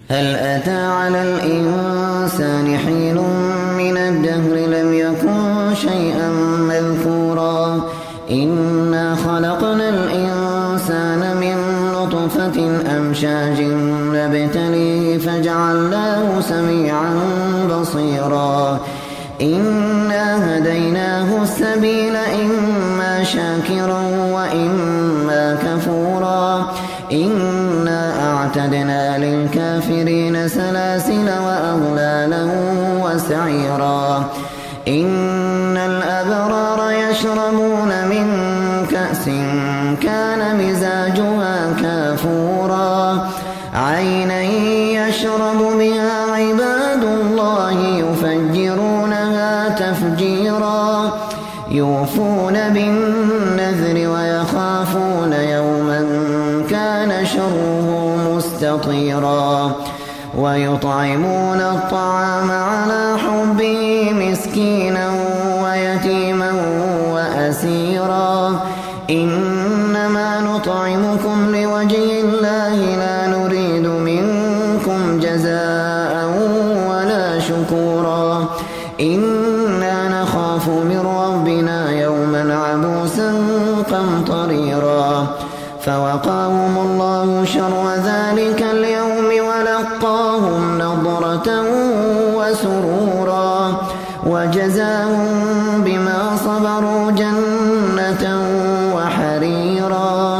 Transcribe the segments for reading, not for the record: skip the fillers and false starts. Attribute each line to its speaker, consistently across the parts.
Speaker 1: هل أتى على الإنسان حين من الدهر لم يكن شيئا مذكورا إنا خلقنا الإنسان من نطفة أمشاج نبتليه فجعلناه سميعا بصيرا إنا هديناه السبيل إما شاكرا وإما كفورا إنا أعتدنا للكافرين سلاسل وأغلالا وسعيرا إن الأبرار يشربون من كأس كان مزاجها كافورا عينا يشرب بها عباد الله يفجرونها تفجيرا يوفون بالنذر ويخافون يوما كان شره مستطيرا ويطعمون الطعام على حبه مسكينا ويتيما وأسيرا إنما نطعمكم لوجه الله لا نريد منكم جزاء ولا شكورا إنا نخاف من ربنا يوما عبوسا قمطريرا فوقاهم الله شر ذلك اليوم ولقاهم نضرة وسرورا وجزاهم بما صبروا جنة وحريرا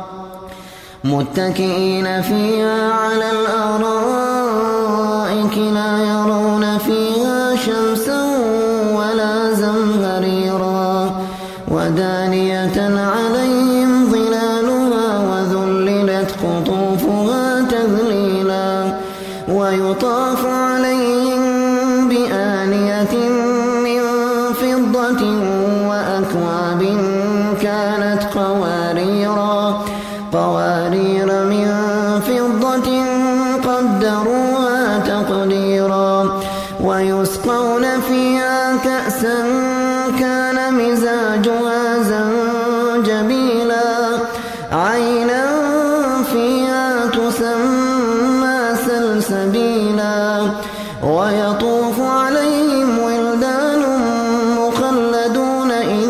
Speaker 1: متكئين فيها على الأرائك لا يرون فيها شمسا ولا زمهريرا ودانية عليهم ظلالها وذللت قطوفها تذليلا ويطاف عليهم بآنية من فضة وأكواب كانت قوارير من فضة قدروها تقديرا ويسقون فيها كأسا كان مزاجها زنجبيلا عينا فيها تسمى سلسبيلا ويطوف عليهم ولدان مخلدون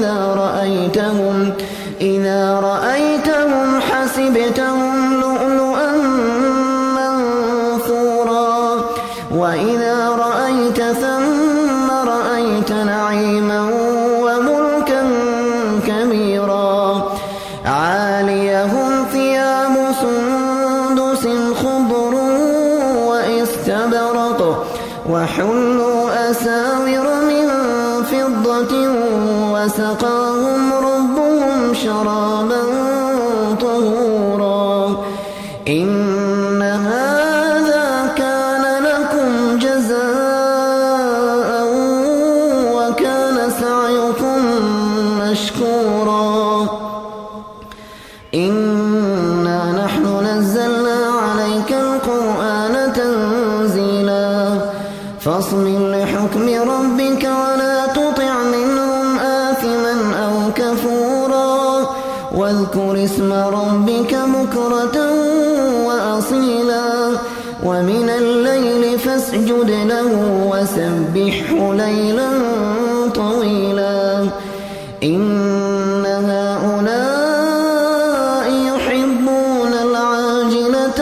Speaker 1: إذا رأيتهم حسبتهم لؤلؤا منثورا وإذا رأيت ثم رأيت نعيما وملكا كبيرا عاليهم ثياب سندس خضر واستبرق وحلوا أساور من فضة وسقاهم ربهم شرابا طهورا إن هذا كان لكم جزاء وكان سعيكم مشكورا إنا نحن نزلنا عليك القرآن تنزيلا فاصبر لحكم ربك ولا تطع منهم آثما أو كفورا واذكر اسم ربك بكرة وأصيلا ومن الليل فاسجد له وسبحه ليلا طويلا إن هؤلاء يحبون العاجلة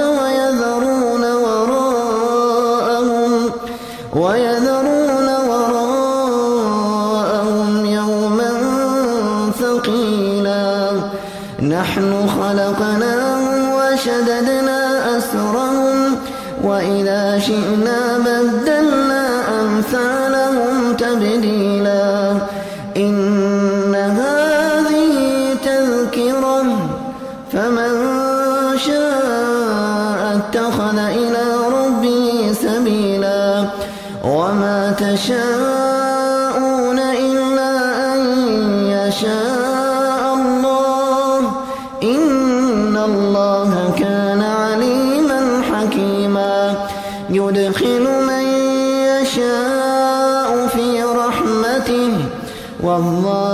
Speaker 1: ويذرون وراءهم يوما ثقيلا نحن خلقناهم وشددنا أسرهم وإذا شئنا بدلنا أمثالهم تبديلا إن هذه تذكرة فمن شاء اتخذ إلى ربه سبيلا وما تشاءون إلا أن يشاء الله إن الله كان عليما حكيما يدخل من يشاء في رحمته والله